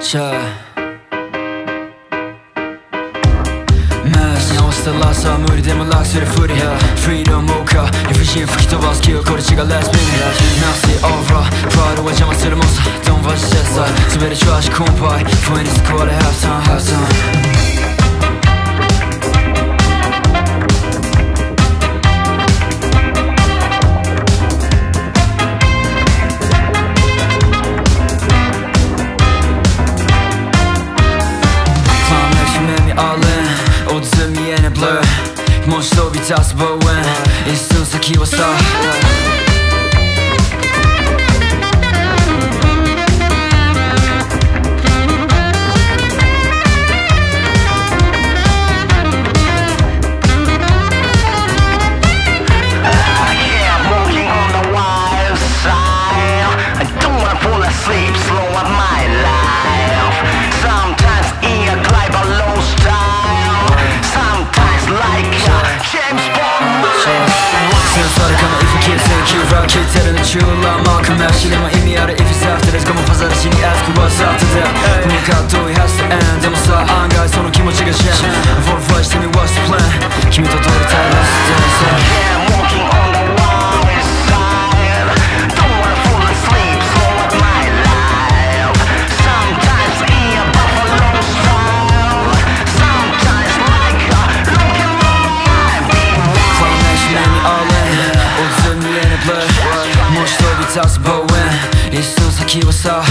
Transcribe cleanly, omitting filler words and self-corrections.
直したらさ無理でも楽するふりフリーのモーカー理不尽吹き飛ばす記憶これ違うレスピン Nasty over プライドは邪魔するもんさ Don't watch that side 滑りトラッシュコンパイ不意に救われ Half time half time blur もし飛び出す望遠一寸先はさ聞いてるねチューラーマークメッシュでも意味ある If it's after this ゴムファザラシに ask what's after that この葛藤 has to end でもさ案外その気持ちがシェン Verify してみ what's the plan 君と通りたい Let's dance Yeah, walking on the wild side Don't wanna fall asleep, slow up my life Sometimes in a buffalo style Sometimes like a rock and roll life Follow me, she made me all in もし飛び立つ望遠一寸先はさ